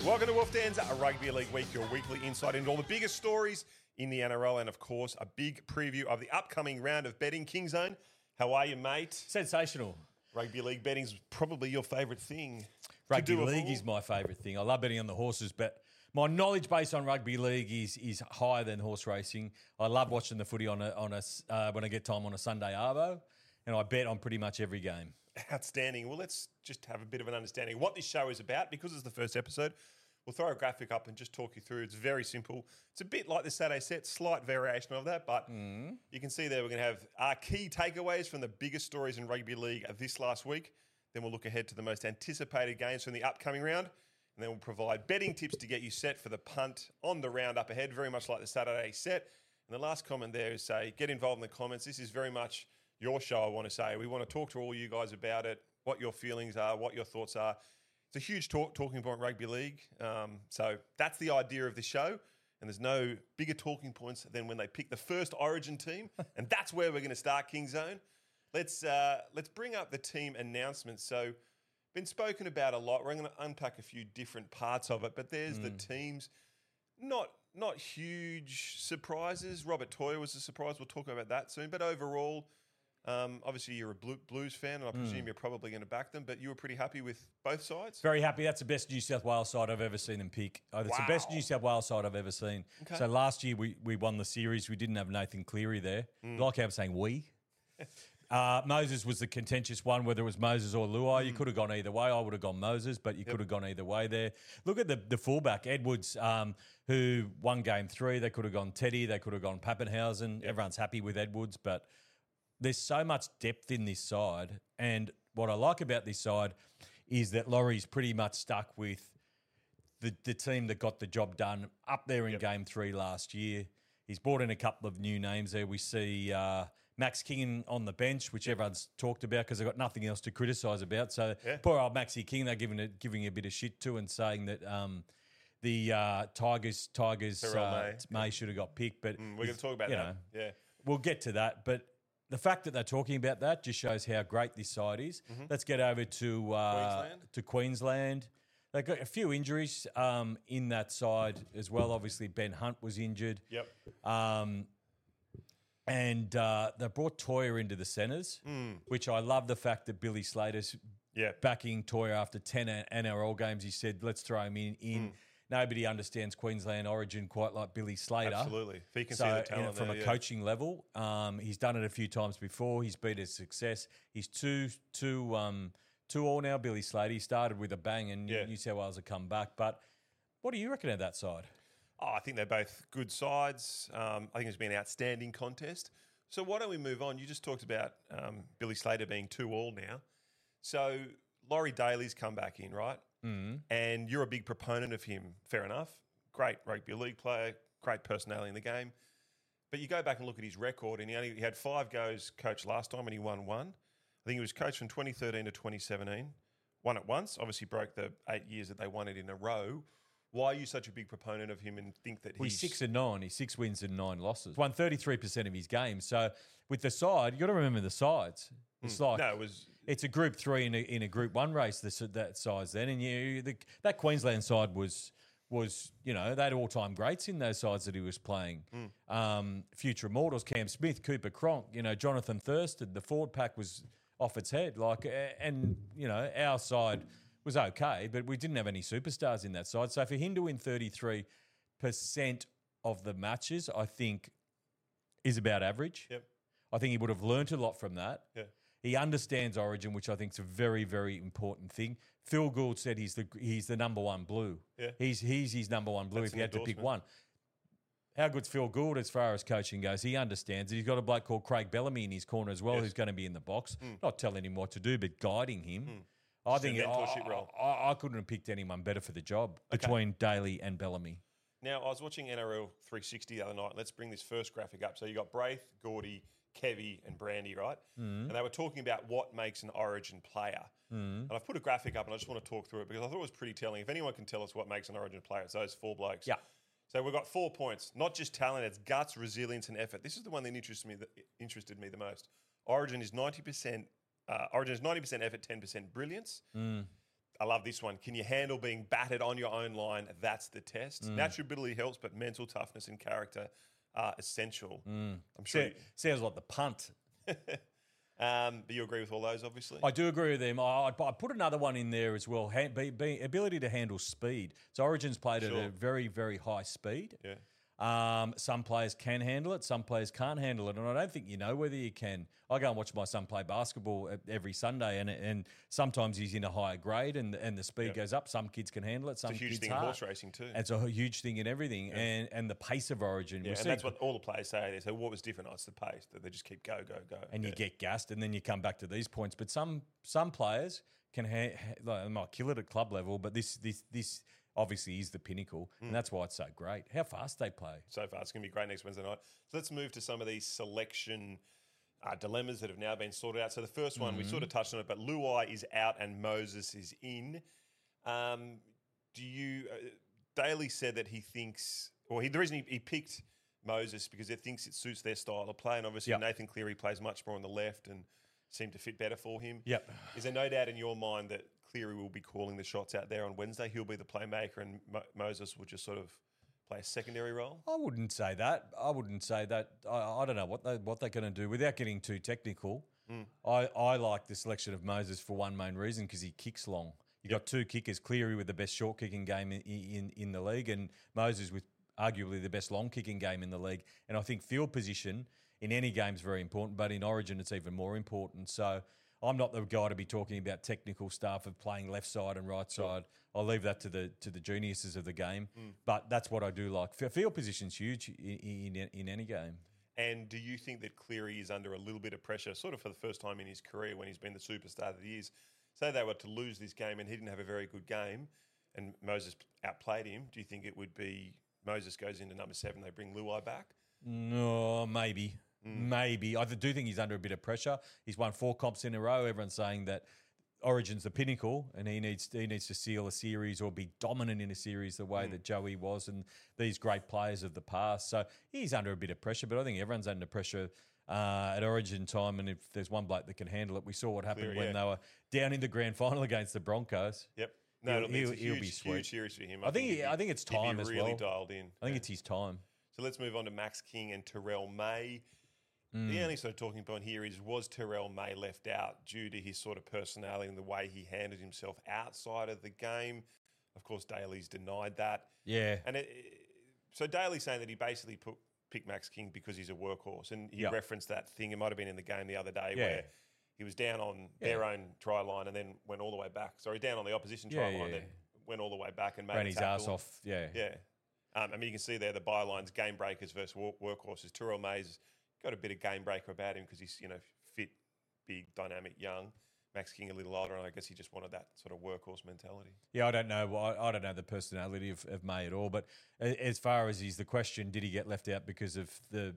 Welcome to Wolf Dan's Rugby League Week, your weekly insight into all the biggest stories in the NRL and, of course, a big preview of the upcoming round of betting. King Zone, how are you, mate? Sensational. Rugby league betting's probably your favourite thing. Rugby league is my favourite thing. I love betting on the horses, but my knowledge base on rugby league is higher than horse racing. I love watching the footy when I get time on a Sunday arvo, and I bet on pretty much every game. Outstanding. Well, let's just have a bit of an understanding of what this show is about. Because it's the first episode, we'll throw a graphic up and just talk you through. It's very simple. It's a bit like the Saturday set, slight variation of that, but you can see there we're going to have our key takeaways from the biggest stories in rugby league this last week. Then we'll look ahead to the most anticipated games from the upcoming round, and then we'll provide betting tips to get you set for the punt on the round up ahead, very much like the Saturday set. And the last comment there is say, get involved in the comments. This is very much your show, I want to say. We want to talk to all you guys about it, what your feelings are, what your thoughts are. It's a huge talking point rugby league. So that's the idea of the show. And there's no bigger talking points than when they pick the first Origin team. And that's where we're going to start, King Zone. Let's bring up the team announcements. So been spoken about a lot. We're going to unpack a few different parts of it. But there's the teams. Not huge surprises. Robert Toyer was a surprise. We'll talk about that soon. But overall, obviously, you're a Blues fan, and I presume you're probably going to back them, but you were pretty happy with both sides? Very happy. That's the best New South Wales side I've ever seen them pick. It's the best New South Wales side I've ever seen. Okay. So last year we won the series. We didn't have Nathan Cleary there. Like how I'm saying we. Moses was the contentious one, whether it was Moses or Luai. You could have gone either way. I would have gone Moses, but you could have gone either way there. Look at the fullback, Edwards, who won game 3. They could have gone Teddy. They could have gone Pappenhausen. Yep. Everyone's happy with Edwards, but there's so much depth in this side, and what I like about this side is that Laurie's pretty much stuck with the team that got the job done up there in Game 3 last year. He's brought in a couple of new names there. We see Max King on the bench, which everyone's talked about because they've got nothing else to criticise about. So poor old Maxie King, they're giving a bit of shit to and saying that the Tigers May should have got picked. But we're going to talk about that. Yeah, we'll get to that, but the fact that they're talking about that just shows how great this side is. Let's get over to Queensland. They've got a few injuries in that side as well. Obviously, Ben Hunt was injured. Yep. And they brought Toyer into the centres, which I love the fact that Billy Slater's backing Toyer after 10 NRL games. He said, let's throw him in. Nobody understands Queensland Origin quite like Billy Slater. Absolutely. If he can see the talent from a coaching level, he's done it a few times before. He's been a success. He's two all now, Billy Slater. He started with a bang and New South Wales have come back. But what do you reckon of that side? I think they're both good sides. I think it's been an outstanding contest. So why don't we move on? You just talked about Billy Slater being 2 all now. So Laurie Daly's come back in, right? And you're a big proponent of him. Fair enough. Great rugby league player, great personality in the game. But you go back and look at his record, and he had 5 goes coached last time, and he won 1. I think he was coached from 2013 to 2017. Won it once. Obviously broke the 8 years that they won it in a row. Why are you such a big proponent of him and think that he's 6-9? He's 6 wins and 9 losses. Won 33% of his games. So with the side, you got to remember the sides. It's it's a Group 3 in a Group 1 race. That size then, and that Queensland side was they had all-time greats in those sides that he was playing. Future immortals, Cam Smith, Cooper Cronk, Jonathan Thurston. The forward pack was off its head. Our side was okay, but we didn't have any superstars in that side. So for him to win 33% of the matches, I think is about average. Yep. I think he would have learnt a lot from that. Yeah. He understands Origin, which I think is a very, very important thing. Phil Gould said he's the number one blue. Yeah. He's his number one blue. That's if he had to pick one. How good's Phil Gould as far as coaching goes? He understands it. He's got a bloke called Craig Bellamy in his corner as well, who's going to be in the box, not telling him what to do, but guiding him. I think I couldn't have picked anyone better for the job between Daly and Bellamy. Now, I was watching NRL 360 the other night. Let's bring this first graphic up. So you got Braith, Gordy, Kevy and Brandy, right? And they were talking about what makes an Origin player. And I've put a graphic up and I just want to talk through it because I thought it was pretty telling. If anyone can tell us what makes an Origin player, it's those 4 blokes. Yeah. So we've got 4 points. Not just talent, it's guts, resilience and effort. This is the one that interested me the most. Origin is 90% effort, 10% brilliance. I love this one. Can you handle being battered on your own line? That's the test. Natural ability helps, but mental toughness and character are essential. I'm sure. Sounds like the punt. But you agree with all those, obviously? I do agree with them. I put another one in there as well. Ability to handle speed. So Origin's played at a very, very high speed. Yeah. Some players can handle it, some players can't handle it, and I don't think you know whether you can. I go and watch my son play basketball every Sunday, and sometimes he's in a higher grade, and the speed goes up. Some kids can handle it, some it's a huge kids thing can't. in horse racing too. And it's a huge thing in everything, and the pace of Origin. Yeah, and that's what all the players say. They say, what was different? Oh, it's the pace. That they just keep go. And you get gassed, and then you come back to these points. But some players can they might kill it at club level, but this obviously is the pinnacle, and that's why it's so great. How fast they play. So far, it's going to be great next Wednesday night. So let's move to some of these selection dilemmas that have now been sorted out. So the first one, we sort of touched on it, but Luai is out and Moses is in. Daly said that he thinks, the reason he picked Moses because he thinks it suits their style of play, and obviously Nathan Cleary plays much more on the left and seemed to fit better for him. Yep. Is there no doubt in your mind that Cleary will be calling the shots out there on Wednesday? He'll be the playmaker and Moses will just sort of play a secondary role? I wouldn't say that. I don't know what they're going to do without getting too technical. I like the selection of Moses for one main reason, because he kicks long. You got two kickers, Cleary with the best short kicking game in the league, and Moses with arguably the best long kicking game in the league. And I think field position in any game is very important, but in Origin it's even more important. So I'm not the guy to be talking about technical stuff of playing left side and right side. I'll leave that to the geniuses of the game. But that's what I do like. Field position's huge in any game. And do you think that Cleary is under a little bit of pressure, sort of for the first time in his career when he's been the superstar that he is? Say they were to lose this game and he didn't have a very good game and Moses outplayed him, do you think it would be Moses goes into number 7, they bring Luai back? No, maybe. Maybe. I do think he's under a bit of pressure. He's won 4 comps in a row. Everyone's saying that Origin's the pinnacle and he needs to seal a series or be dominant in a series the way that Joey was and these great players of the past. So he's under a bit of pressure, but I think everyone's under pressure at Origin time, and if there's one bloke that can handle it, we saw what happened when they were down in the grand final against the Broncos. Yep. No, he'll be sweet. Huge series for him. I think it's time as well. Really dialed in. I think it's his time. So let's move on to Max King and Terrell May. The only sort of talking point here is, was Terrell May left out due to his sort of personality and the way he handled himself outside of the game? Of course, Daly's denied that. Yeah. And so Daly's saying that he basically picked Max King because he's a workhorse, and he referenced that thing. It might have been in the game the other day where he was down on their own try line and then went all the way back. Sorry, down on the opposition try line, then went all the way back and ran his ass off. Yeah. I mean, you can see there the bylines: game breakers versus workhorses. Terrell May's got a bit of game breaker about him because he's fit, big, dynamic, young. Max King a little older, and I guess he just wanted that sort of workhorse mentality. Yeah, I don't know. I don't know the personality of May at all. But as far as the question, did he get left out because of the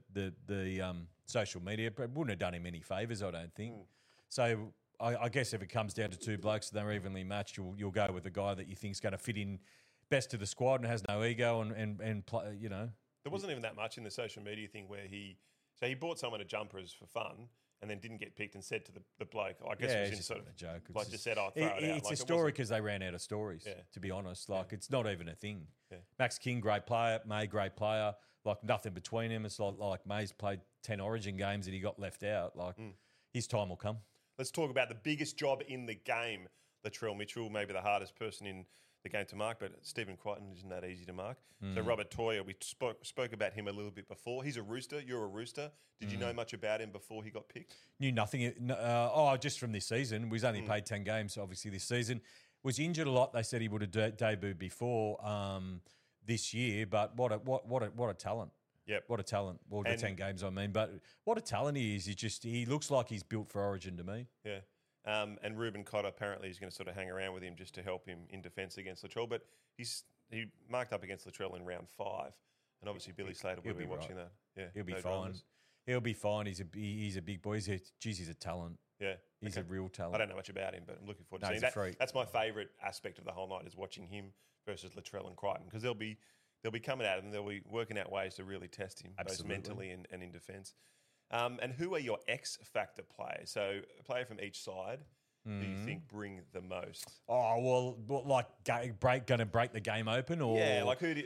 social media? It wouldn't have done him any favours, I don't think. So I guess if it comes down to two blokes and they're evenly matched, you'll go with the guy that you think is going to fit in best to the squad and has no ego and play. There wasn't even that much in the social media thing where he bought someone a jumpers for fun. And then didn't get picked and said to the bloke, I guess it was in sort of a joke. Like just said, I'll throw it out. It's a story because they ran out of stories, to be honest. It's not even a thing. Yeah. Max King, great player. May, great player. Nothing between him. It's like May's played 10 Origin games and he got left out. His time will come. Let's talk about the biggest job in the game. Latrell Mitchell, maybe the hardest person in the game to mark, but Stephen Crichton isn't that easy to mark. So Robert Toyer, we spoke about him a little bit before. He's a Rooster. You're a Rooster. Did you know much about him before he got picked? Knew nothing. Just from this season. He's only played 10 games, obviously, this season. Was injured a lot. They said he would have debuted before this year, but what a talent. Yep. What a talent. Well, the 10 games, I mean. But what a talent he is. He looks like he's built for Origin to me. Yeah. And Ruben Cotter apparently is going to sort of hang around with him just to help him in defence against Latrell. But he marked up against Latrell in round 5. And obviously Billy Slater will be watching that. Yeah, he'll be fine. Dramas. He'll be fine. He's a big boy. He's a talent. Yeah. He's a real talent. I don't know much about him, but I'm looking forward to seeing that. That's my favourite aspect of the whole night is watching him versus Latrell and Crichton, because they'll be coming at him. They'll be working out ways to really test him, both mentally and in defence. And who are your X-factor players? So a player from each side. do you think bring the most? Oh well, like going to break the game open, or Like who do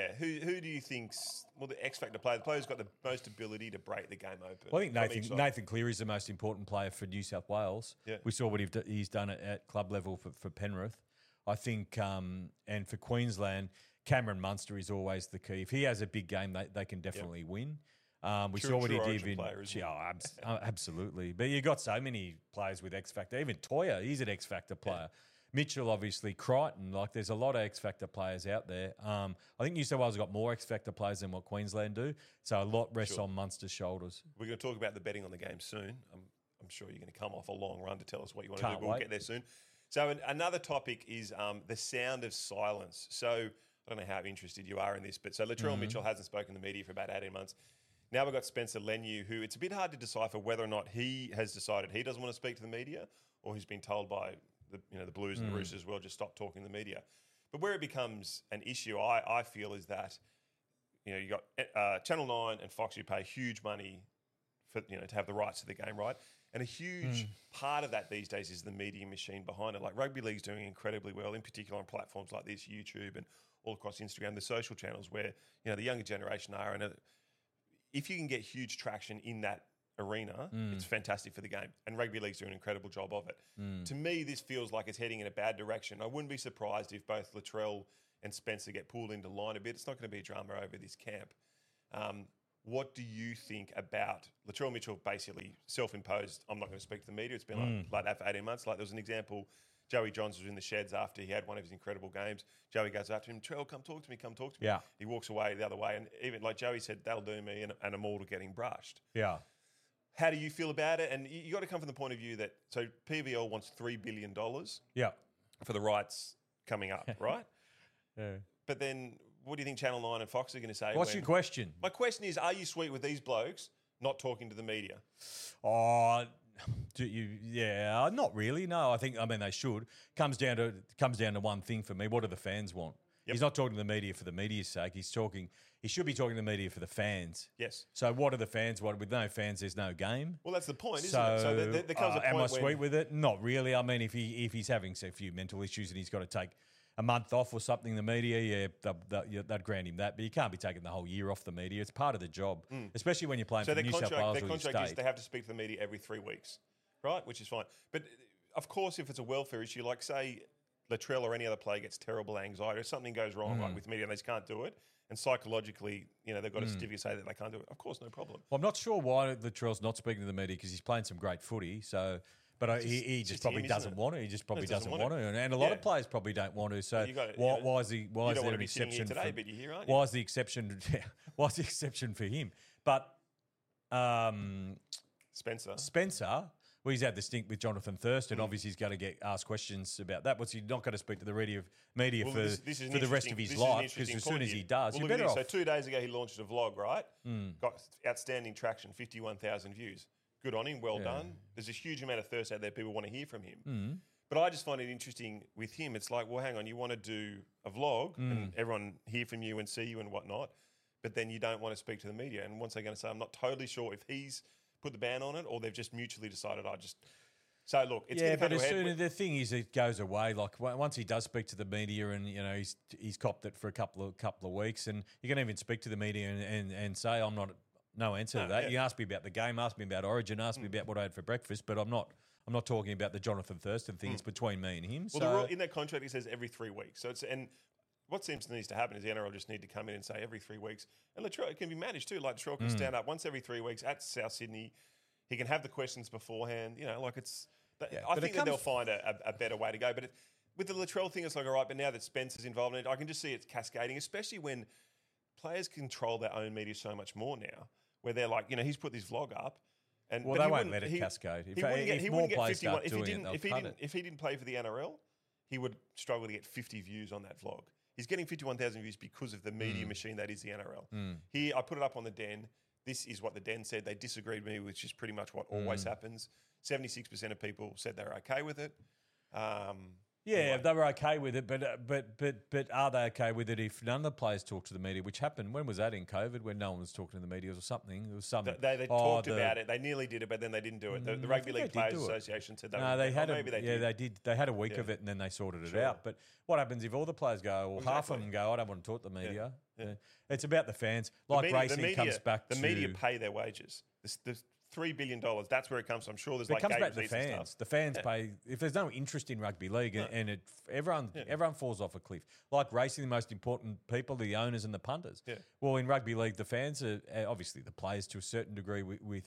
you think's the X factor player? The player who's got the most ability to break the game open. Well, I think Nathan Cleary is the most important player for New South Wales. Yeah. We saw what he's done at club level for Penrith. I think, and for Queensland, Cameron Munster is always the key. If he has a big game, they can definitely win. We saw what he did in absolutely. But you got so many players with X Factor. Even Toya, he's an X Factor player. Mitchell, obviously, Crichton. Like, there's a lot of X Factor players out there. I think New South Wales have got more X Factor players than what Queensland do. So a lot rests on Munster's shoulders. We're going to talk about the betting on the game soon. I'm sure you're going to come off a long run to tell us what you want to do, but we'll get there soon. So another topic is the sound of silence. So I don't know how interested you are in this, but so Latrell Mitchell hasn't spoken to the media for about 18 months. Now we've got Spencer Leniu, who it's a bit hard to decipher whether or not he has decided he doesn't want to speak to the media, or he's been told by the Blues and the Roosters as well, just stop talking to the media. But where it becomes an issue, I feel, is that you got Channel 9 and Fox who pay huge money for to have the rights to the game, right? And a huge part of that these days is the media machine behind it. Like rugby league's doing incredibly well, in particular on platforms like this, YouTube and all across Instagram, the social channels where the younger generation are. And if you can get huge traction in that arena, it's fantastic for the game. And rugby league's doing an incredible job of it. To me, this feels like it's heading in a bad direction. I wouldn't be surprised if both Latrell and Spencer get pulled into line a bit. It's not going to be a drama over this camp. What do you think about Latrell Mitchell basically self-imposed, I'm not going to speak to the media. It's been like that for 18 months. Like there was an example, Joey Johns was in the sheds after he had one of his incredible games. Joey goes after him, Trell, come talk to me. Yeah. He walks away the other way. And even like Joey said, that'll do me, and I'm all to getting brushed. Yeah. How do you feel about it? And you got to come from the point of view that, so PVL wants $3 billion for the rights coming up, right? Yeah. But then what do you think Channel 9 and Fox are going to say? What's your question? My question is, are you sweet with these blokes not talking to the media? Oh, not really. No, I mean they should. Comes down to one thing for me. What do the fans want? Yep. He's not talking to the media for the media's sake. He should be talking to the media for the fans. Yes. So what do the fans want? With no fans, there's no game. Well, that's the point, isn't it? So there comes a point am I sweet with it? Not really. I mean, if he's having a few mental issues and he's got to take a month off or something, the media, they'd grant him that. But you can't be taking the whole year off the media. It's part of the job, especially when you're playing for New South Wales. Their contract is they have to speak to the media every 3 weeks, right? Which is fine. But of course, if it's a welfare issue, like say Latrell or any other player gets terrible anxiety or something goes wrong with media and they just can't do it, and psychologically, they've got a certificate say that they can't do it, of course, no problem. Well, I'm not sure why Latrell's not speaking to the media because he's playing some great footy, so... But he just probably doesn't want to. He just probably doesn't want to. And a lot of players probably don't want to. So why is there an exception today, but you're here, aren't you? Why is the exception? Why is the exception for him? But Spencer, well, he's had the stink with Jonathan Thurston. Obviously, he's going to get asked questions about that. What's he not going to speak to the media for the rest of his life? Because as soon as he does, you're better off. So 2 days ago, he launched a vlog, right? Got outstanding traction, 51,000 views. Good on him, well done. There's a huge amount of thirst out there. People want to hear from him. But I just find it interesting with him. It's like, well, hang on, you want to do a vlog and everyone hear from you and see you and whatnot, but then you don't want to speak to the media. And once they're going to say, I'm not totally sure if he's put the ban on it or they've just mutually decided, So look, it's going to come to a head. The thing is, it goes away. Like once he does speak to the media, and he's copped it for a couple of weeks, and you can even speak to the media and say, I'm not. No answer to that. Yeah. You ask me about the game, ask me about Origin, ask me about what I had for breakfast, but I'm not talking about the Jonathan Thurston thing. It's between me and him. Well, in that contract, it says every 3 weeks. So what needs to happen is the NRL just need to come in and say every 3 weeks. And Latrell, it can be managed too. Like Latrell can stand up once every 3 weeks at South Sydney. He can have the questions beforehand. I think that they'll find a better way to go. But with the Latrell thing, it's like, all right, but now that Spencer's involved in it, I can just see it's cascading, especially when players control their own media so much more now. Where they're like, he's put this vlog up, and they won't let it cascade. If more players start doing it, if he didn't play for the NRL, he would struggle to get 50 views on that vlog. He's getting 51,000 views because of the media machine that is the NRL. Here, I put it up on the Den. This is what the Den said. They disagreed with me, which is pretty much what always happens. 76% of people said they're okay with it. Yeah, Anyway. they were okay with it, but are they okay with it if none of the players talk to the media? Which happened, when was that, in COVID, when no one was talking to the media or something? There was something. They talked about it. They nearly did it, but then they didn't do it. The Rugby League Players Association said that. No, they had maybe they did. they did. They had a week of it, and then they sorted it out. But what happens if all the players go, or half of them go, I don't want to talk to the media? Yeah. It's about the fans. Racing comes back to... The media pay their wages. The $3 billion, that's where it comes from. I'm sure there's it comes back to the games fans. and stuff. The fans pay. If there's no interest in rugby league, and everyone falls off a cliff. Like racing, the most important people, the owners and the punters. Yeah. Well, in rugby league, the fans are obviously the players to a certain degree with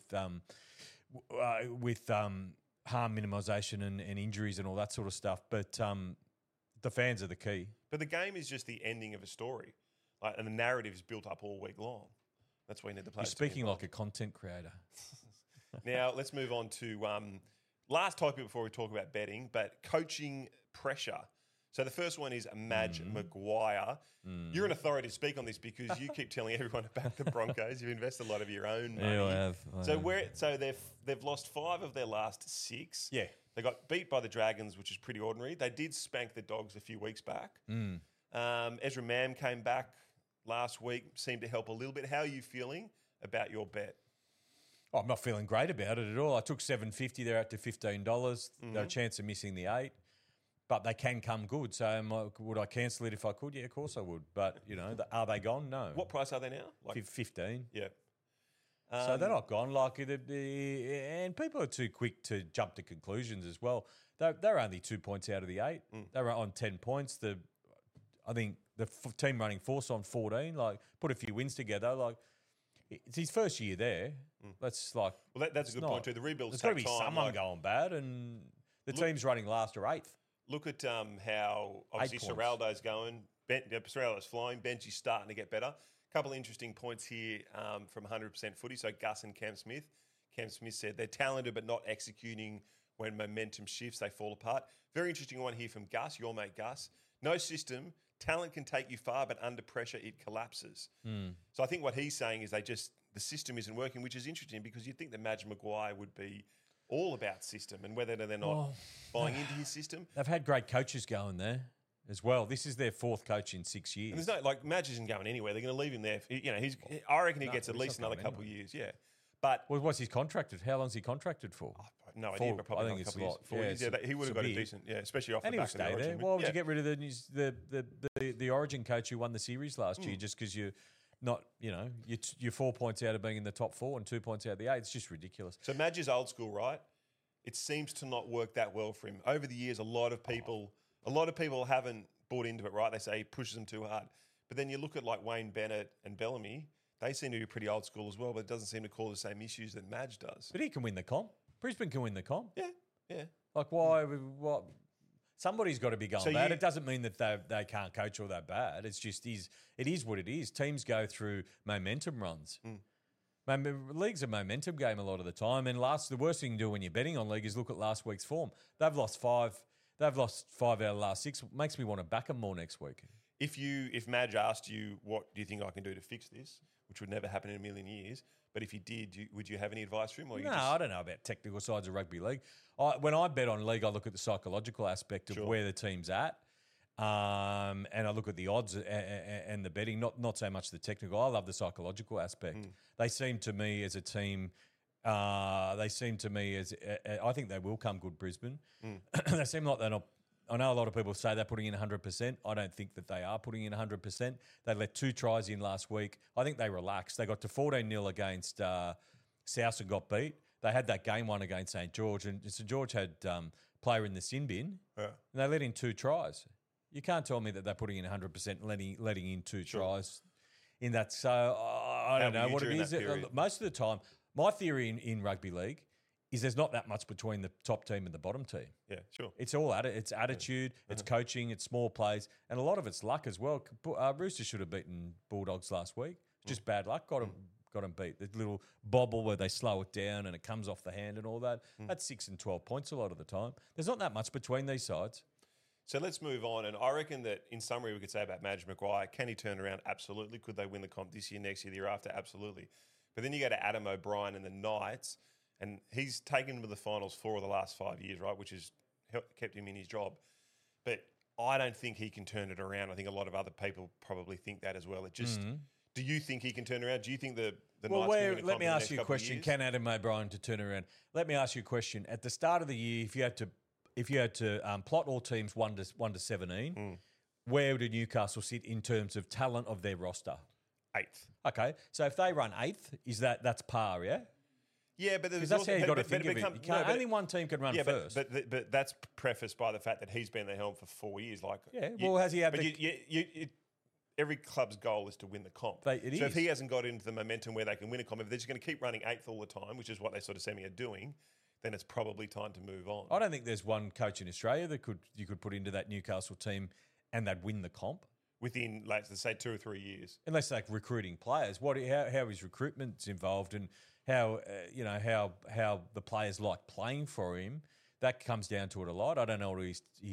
harm minimisation and injuries and all that sort of stuff. But the fans are the key. But the game is just the ending of a story, and the narrative is built up all week long. That's why you need the players. You're speaking like a content creator. Now, let's move on to last topic before we talk about betting, but coaching pressure. So the first one is Madge Maguire. You're an authority to speak on this because you keep telling everyone about the Broncos. You've invested a lot of your own money. Yeah, I have. So they've lost 5 of their last 6. Yeah. They got beat by the Dragons, which is pretty ordinary. They did spank the Dogs a few weeks back. Ezra Mam came back last week, seemed to help a little bit. How are you feeling about your bet? Oh, I'm not feeling great about it at all. I took $7.50. They're out to $15. No chance of missing the 8, but they can come good. So would I cancel it if I could? Yeah, of course I would. But are they gone? No. What price are they now? 15. Yeah. So they're not gone. And people are too quick to jump to conclusions as well. They're only 2 points out of the 8. They were on 10 points. I think the team running force on 14. Put a few wins together. It's his first year there. That's well, that's a good point too. The rebuild's there's got to be someone going bad, and the team's running last or 8th. Look at how obviously Serraldo's going. Serraldo's flying. Benji's starting to get better. A couple of interesting points here from 100% footy. So Gus and Cam Smith. Cam Smith said they're talented but not executing when momentum shifts. They fall apart. Very interesting one here from Gus, your mate Gus. No system. Talent can take you far, but under pressure, it collapses. So I think what he's saying is the system isn't working, which is interesting because you'd think that Madge Maguire would be all about system and whether they're not buying into his system. They've had great coaches going there as well. This is their 4th coach in 6 years. And there's Madge isn't going anywhere. They're going to leave him there. I reckon he gets at least another couple of years. Yeah. But what's he contracted? How long's he contracted for? No idea, but probably I think it's a lot. He would have got a decent, especially off the back of the Origin. Why would you get rid of the Origin coach who won the series last year just because you're not, you're 4 points out of being in the top 4 and 2 points out of the 8? It's just ridiculous. So Madge is old school, right? It seems to not work that well for him. Over the years, a lot of people haven't bought into it, right? They say he pushes them too hard. But then you look at Wayne Bennett and Bellamy, they seem to be pretty old school as well, but it doesn't seem to cause the same issues that Madge does. But he can win the comp. Brisbane can win the comp. Yeah. Why? What? Somebody's got to be going bad. It doesn't mean that they can't coach or they're bad. It's just it is what it is. Teams go through momentum runs. League's a momentum game a lot of the time. And the worst thing you can do when you're betting on league is look at last week's form. They've lost 5. They've lost 5 out of the last 6. Makes me want to back them more next week. If Madge asked you, what do you think I can do to fix this, which would never happen in a million years, but if you did, would you have any advice for him? I don't know about technical sides of rugby league. When I bet on league, I look at the psychological aspect of where the team's at, and I look at the odds and the betting, not so much the technical. I love the psychological aspect. They seem to me as a team, I think they will come good, Brisbane. They seem like they're not. I know a lot of people say they're putting in 100%. I don't think that they are putting in 100%. They let 2 tries in last week. I think they relaxed. They got to 14-0 against South and got beat. They had that game 1 against St. George, and St. George had player in the sin bin, and they let in 2 tries. You can't tell me that they're putting in 100%, letting in 2 tries in that. So I don't know what it is. Most of the time, my theory in rugby league is there's not that much between the top team and the bottom team. Yeah, sure. It's all it's attitude, it's coaching, it's small plays, and a lot of it's luck as well. Roosters should have beaten Bulldogs last week. Just bad luck. Got them beat. The little bobble where they slow it down and it comes off the hand and all that. That's 6 and 12 points a lot of the time. There's not that much between these sides. So let's move on. And I reckon that in summary we could say about Madge Maguire, can he turn around? Absolutely. Could they win the comp this year, next year, the year after? Absolutely. But then you go to Adam O'Brien and the Knights, and he's taken them to the finals 4 of the last 5 years, right, which has kept him in his job. but I don't think he can turn it around. I think a lot of other people probably think that as well. It just, do you think he can turn around? Do you think the Well, Knights can win a let me comp in the ask next you a couple of question. years? Can Adam O'Brien to turn around? Let me ask you a question. At the start of the year, if you had to plot all teams 1 to 17, where would Newcastle sit in terms of talent of their roster? 8th. Okay, so if they run 8th, that's par? Yeah. Yeah, but Because that's how you got to think of it. Only one team can run first. But that's prefaced by the fact that he's been the helm for 4 years. Like, has he had? Every club's goal is to win the comp. If he hasn't got into the momentum where they can win a comp, if they're just going to keep running 8th all the time, which is what they sort of are doing, then it's probably time to move on. I don't think there's one coach in Australia that you could put into that Newcastle team and they'd win the comp within, let's say, 2 or 3 years, unless they're recruiting players. How his recruitment's involved and how the players like playing for him. That comes down to it a lot. I don't know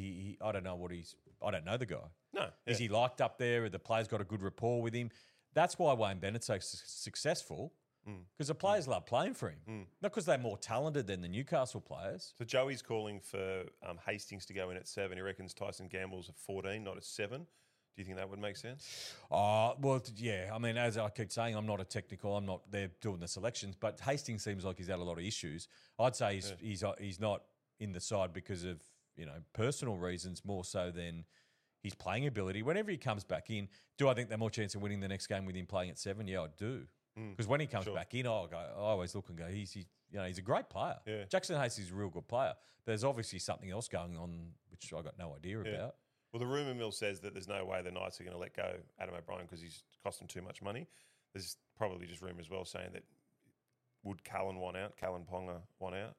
I don't know the guy. No, is he liked up there? The players got a good rapport with him. That's why Wayne Bennett's so successful. Because the players love playing for him, not because they're more talented than the Newcastle players. So Joey's calling for Hastings to go in at 7. He reckons Tyson Gamble's at 14, not at 7. Do you think that would make sense? Well, yeah. I mean, as I keep saying, I'm not a technical. I'm not there doing the selections, but Hastings seems like he's had a lot of issues. I'd say he's not in the side because of personal reasons more so than his playing ability. Whenever he comes back in, do I think they're more chance of winning the next game with him playing at 7? Yeah, I do. Because when he comes back in, I always look and go, he's a great player. Yeah. Jackson Hastings is a real good player. But there's obviously something else going on which I got no idea about. Well, the rumour mill says that there's no way the Knights are going to let go Adam O'Brien because he's cost them too much money. There's probably just rumour as well saying that would Callan Ponga want out.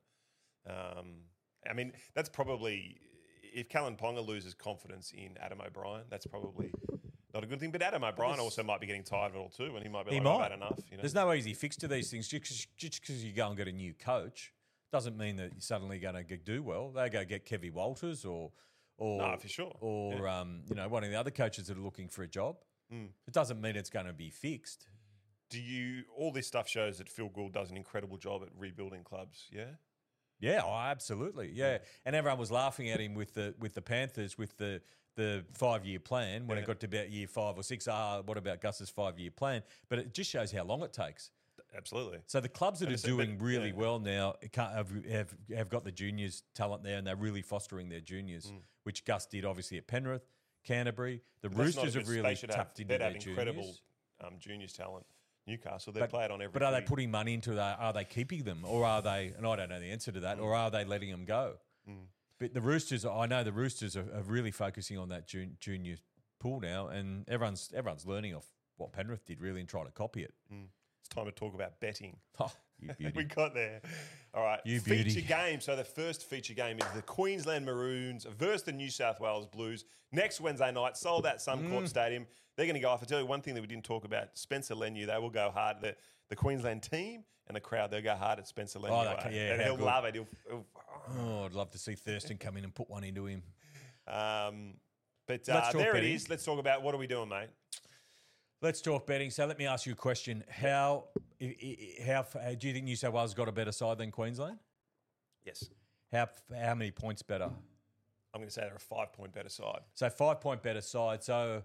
I mean, that's probably, if Callan Ponga loses confidence in Adam O'Brien, that's probably not a good thing. But Adam O'Brien also might be getting tired of it all too, and he might be like, I've had enough. There's no easy fix to these things. Just because you go and get a new coach doesn't mean that you're suddenly going to do well. They go get Kevin Walters or no, for sure. Or one of the other coaches that are looking for a job. It doesn't mean it's going to be fixed. All this stuff shows that Phil Gould does an incredible job at rebuilding clubs, yeah? Yeah, absolutely. Yeah. And everyone was laughing at him with the Panthers with the 5-year plan when it got to about year 5 or 6. What about Gus's 5-year plan? But it just shows how long it takes. Absolutely. So the clubs that are doing really well now have got the juniors talent there, and they're really fostering their juniors, which Gus did obviously at Penrith, Canterbury. The Roosters have really tapped into their juniors. Incredible juniors talent. Newcastle, they play it on every. But are they putting money into that? Are they keeping them, or are they? And I don't know the answer to that. Or are they letting them go? But the Roosters, I know the Roosters are really focusing on that junior pool now, and everyone's learning off what Penrith did really and trying to copy it. It's time to talk about betting. Oh, you beauty. We got there. All right. You feature beauty. game. So the first feature game is the Queensland Maroons versus the New South Wales Blues next Wednesday night. Sold out Suncorp Stadium. They're going to go off. I tell you one thing that we didn't talk about. Spencer Leniu. They will go hard. The Queensland team and the crowd. They'll go hard at Spencer Leniu. And he'll love it. I'd love to see Thurston come in and put one into him. But there it is. Let's talk about what are we doing, mate? Let's talk betting. So let me ask you a question. How do you think New South Wales got a better side than Queensland? Yes. How many points better? I'm going to say they're a 5-point better side. So 5-point better side. So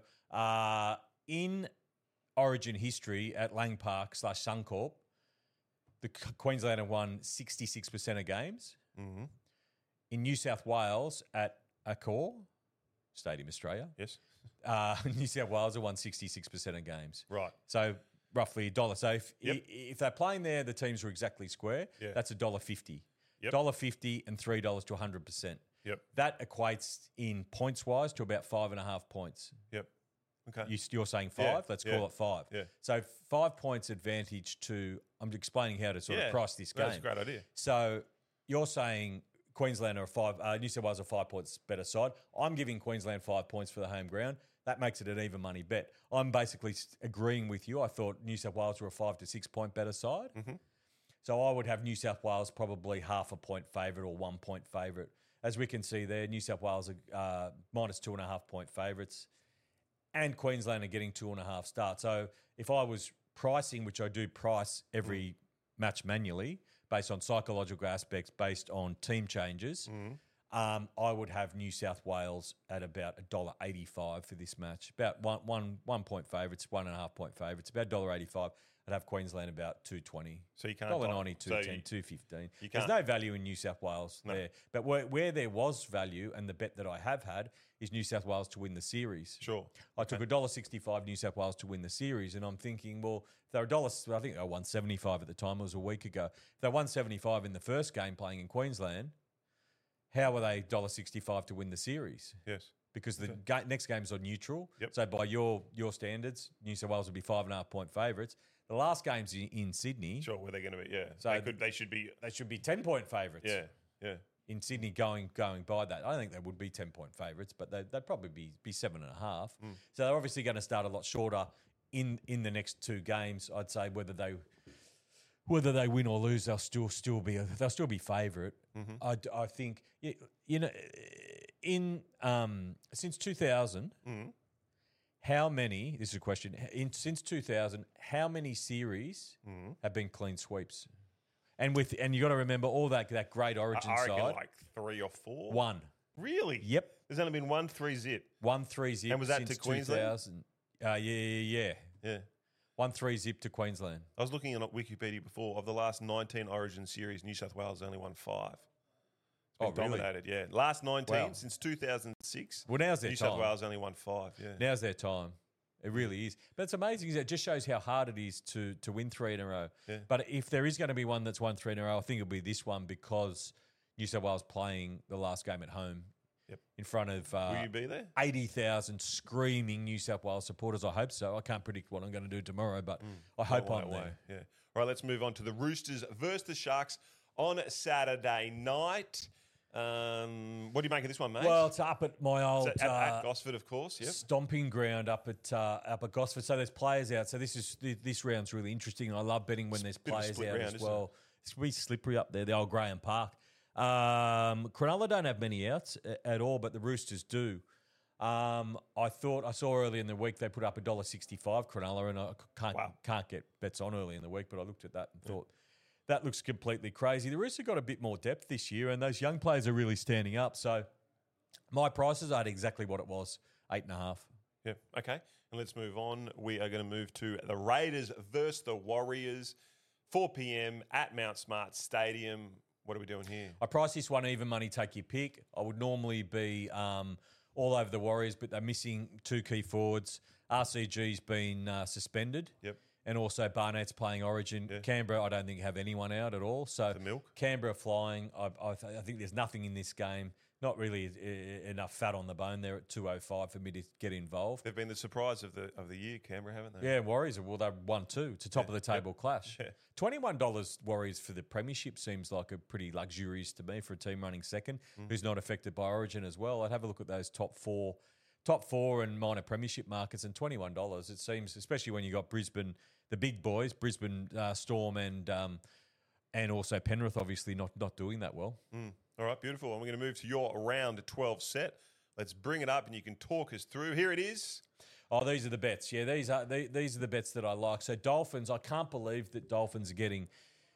in Origin history at Lang Park / Suncorp, the Queensland have won 66% of games. Mm-hmm. In New South Wales at Accor Stadium, Australia. Yes. New South Wales have won 66% of games. Right. So roughly $1. So if they're playing there, the teams are exactly square. Yeah. That's $1.50. Yep. $1.50 and $3 to 100%. Yep. That equates in points-wise to about 5.5 points. Yep. Okay. You're saying 5? Yeah. Let's call it 5. Yeah. So 5 points advantage to – I'm explaining how to sort of price this game. That's a great idea. So you're saying Queensland are New South Wales are 5 points better side. I'm giving Queensland 5 points for the home ground. That makes it an even money bet. I'm basically agreeing with you. I thought New South Wales were a 5 to 6 point better side. Mm-hmm. So I would have New South Wales probably half a point favourite or 1 point favourite. As we can see there, New South Wales are minus 2.5 point favourites, and Queensland are getting 2.5 starts. So if I was pricing, which I do price every match manually based on psychological aspects, based on team changes, I would have New South Wales at about $1.85 for this match. About one point favourites, 1.5 point favourites. About $1.85. I'd have Queensland about $2.20. So you can't $1.90, $2.10, so $2.15. you There's can't- no value in New South Wales there. But where there was value, and the bet that I have had, is New South Wales to win the series. Sure. I took $1.65 New South Wales to win the series, and I'm thinking, well, if they're $1, I think they were $1.75 at the time. It was a week ago. If they're $1.75 in the first game playing in Queensland, how are they $1.65 to win the series? Yes. Because the next game's on neutral. Yep. So by your standards, New South Wales would be 5.5 point favourites. The last game's in Sydney. Sure, where they're going to be, yeah. So they should be, They should be 10 point favourites. yeah. In Sydney going by that. I don't think they would be 10 point favourites, but they'd probably be 7.5. So they're obviously going to start a lot shorter in the next two games. I'd say whether they win or lose, they'll still be favourite. I think in since 2000. How many? This is a question. Since 2000, how many series have been clean sweeps? And you got to remember all that great Origin I reckon side. like 3 or 4. One. Really? Yep. There's only been 1-3-zip. 1-3 zip. And was that since to Queensland? 2000. Yeah. Yeah. 1-3 zip to Queensland. I was looking on Wikipedia before. Of the last 19 Origin series, New South Wales only won 5. It's been dominated, yeah. Last 19 since 2006. Well, now's their New time. South Wales only won 5, yeah. Now's their time. It really is. But it's amazing. It just shows how hard it is to win 3 in a row. Yeah. But if there is going to be one that's won 3 in a row, I think it'll be this one because New South Wales playing the last game at home in front of Will you be there? 80,000 screaming New South Wales supporters. I hope so. I can't predict what I'm going to do tomorrow, but I hope I'm there. Yeah. All right, let's move on to the Roosters versus the Sharks on Saturday night. What do you make of this one, mate? Well, it's up at my old at Gosford, of course. Yep. stomping ground up at Gosford. So there's players out. So this round's really interesting. I love betting when there's bit of a players split out round, as isn't well. It's really slippery up there. The old Graham Park. Cronulla don't have many outs at all, but the Roosters do. I saw early in the week they put up $1.65 Cronulla, and I can't get bets on early in the week, but I looked at that and thought that looks completely crazy. The Roosters got a bit more depth this year, and those young players are really standing up. So my prices are exactly what it was, 8.5. Yeah. Okay. And let's move on. We are going to move to the Raiders versus the Warriors, 4 p.m. at Mount Smart Stadium. What are we doing here? I price this one even money, take your pick. I would normally be all over the Warriors, but they're missing 2 key forwards. RCG's been suspended. Yep. And also Barnett's playing Origin. Yeah. Canberra, I don't think have anyone out at all. So The milk. Canberra flying. I think there's nothing in this game. Not really enough fat on the bone there at 2.05 for me to get involved. They've been the surprise of the year, Canberra, haven't they? Yeah, Warriors. Well, they won 2. It's a top of the table clash. Yeah. $21 Warriors for the premiership seems like a pretty luxurious to me for a team running second, who's not affected by Origin as well. I'd have a look at those top four and minor premiership markets, and $21. It seems, especially when you got Brisbane, the big boys, Brisbane Storm and also Penrith, obviously not doing that well. All right, beautiful. And we're going to move to your round 12 set. Let's bring it up and you can talk us through. Here it is. Oh, these are the bets. Yeah, these are the bets that I like. So Dolphins, I can't believe that Dolphins are getting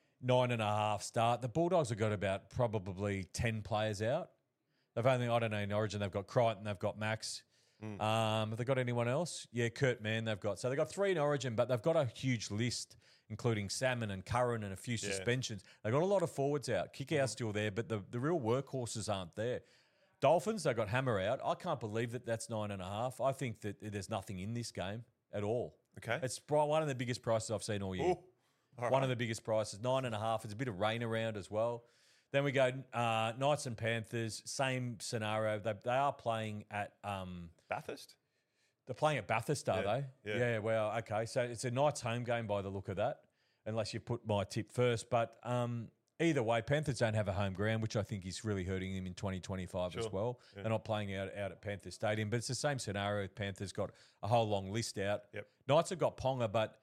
9.5 start. The Bulldogs have got about probably 10 players out. They've only, I don't know, in Origin, they've got Crichton, they've got Max. Have they got anyone else? Yeah, Kurt Mann they've got. So they've got 3 in Origin, but they've got a huge list, including Salmon and Curran and a few suspensions. They've got a lot of forwards out. Kickout's still there, but the real workhorses aren't there. Dolphins, they've got Hammer out. I can't believe that that's 9.5. I think that there's nothing in this game at all. Okay. It's one of the biggest prices I've seen all year. One of the biggest prices, 9.5. It's a bit of rain around as well. Then we go Knights and Panthers, same scenario. They are playing at Bathurst? They're playing at Bathurst, are they? Yeah. Well, okay. So it's a Knights home game by the look of that, unless you put my tip first. But either way, Panthers don't have a home ground, which I think is really hurting them in 2025 as well. Yeah. They're not playing out at Panthers Stadium, but it's the same scenario. Panthers got a whole long list out. Yep. Knights have got Ponga, but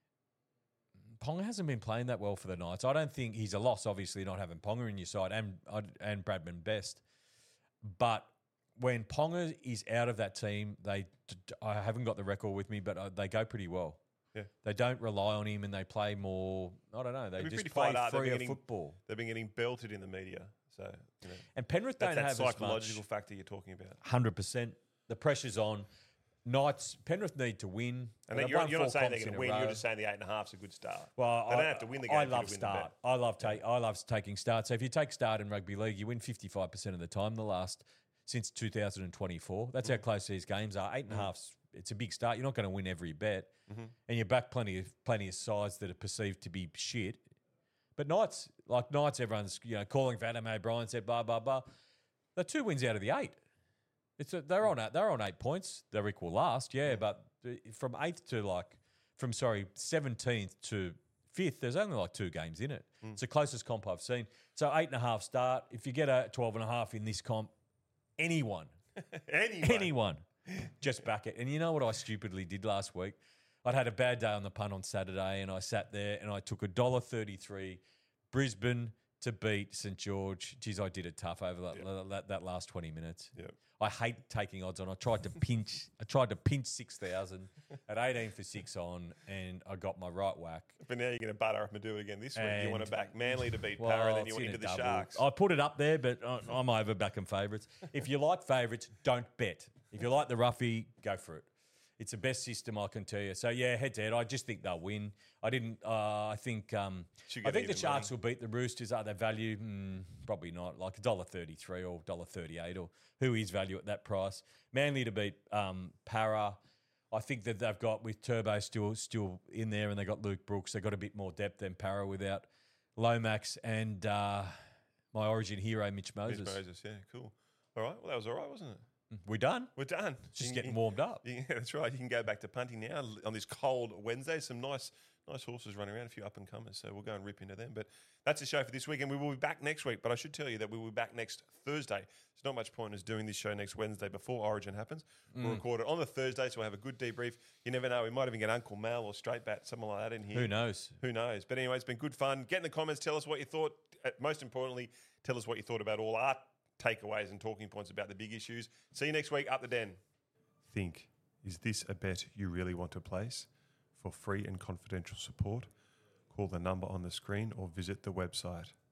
Ponga hasn't been playing that well for the Knights. I don't think he's a loss, obviously, not having Ponga in your side and Bradman Best. But when Ponga is out of that team, I haven't got the record with me, but they go pretty well. Yeah. They don't rely on him and they play more, I don't know, they just pretty play fired up. freer football. They've been getting belted in the media. So, And Penrith that's don't that have psychological as factor you're talking about. 100%. The pressure's on. Knights, Penrith need to win. And They've you're won not 4 saying they're comps going in to a win. row. You're just saying the 8.5's a good start. Well, they don't have to win the game. I to love win the start. bet. I love taking start. So if you take start in rugby league, you win 55% of the time since 2024. That's how close these games are. 8.5's it's a big start. You're not going to win every bet, and you back plenty of sides that are perceived to be shit. But Knights, everyone's calling for Adam O'Brien, said blah blah blah. They're 2 wins out of the 8. They're on 8 points. They're equal last, but from 17th to 5th, there's only 2 games in it. It's the closest comp I've seen. So 8.5 start. If you get a 12.5 in this comp, anyone, just back it. And you know what I stupidly did last week? I'd had a bad day on the punt on Saturday, and I sat there and I took $1.33 Brisbane to beat St George. Geez, I did it tough over that last 20 minutes. Yep. I hate taking odds on. I tried to pinch 6,000 at 18 for 6 on, and I got my right whack. But now you're going to butter up and do it again this week. You want to back Manly to beat Well, Para, then you it's went in into a the double. Sharks. I put it up there, but I'm over backing favourites. If you like favourites, don't bet. If you like the roughie, go for it. It's the best system I can tell you. So yeah, head to head, I just think they'll win. I didn't. I think the Sharks will beat the Roosters. Are they value? Probably not. Like $1.33 or $1.38, or who is value at that price? Manly to beat Para. I think that they've got, with Turbo still in there, and they got Luke Brooks. They got a bit more depth than Para without Lomax and my Origin hero Mitch Moses. Mitch Moses, yeah, cool. All right, well that was all right, wasn't it? We done? We're done. Just getting warmed up. Yeah, that's right. You can go back to punting now on this cold Wednesday. Some nice horses running around, a few up and comers. So we'll go and rip into them. But that's the show for this week, and we will be back next week. But I should tell you that we will be back next Thursday. There's not much point in us doing this show next Wednesday before Origin happens. We'll record it on the Thursday, so we'll have a good debrief. You never know. We might even get Uncle Mal or Straight Bat, someone like that in here. Who knows? Who knows? But anyway, it's been good fun. Get in the comments. Tell us what you thought. Most importantly, tell us what you thought about all our takeaways and talking points about the big issues. See you next week. Up the Den. Think, is this a bet you really want to place? For free and confidential support, call the number on the screen or visit the website.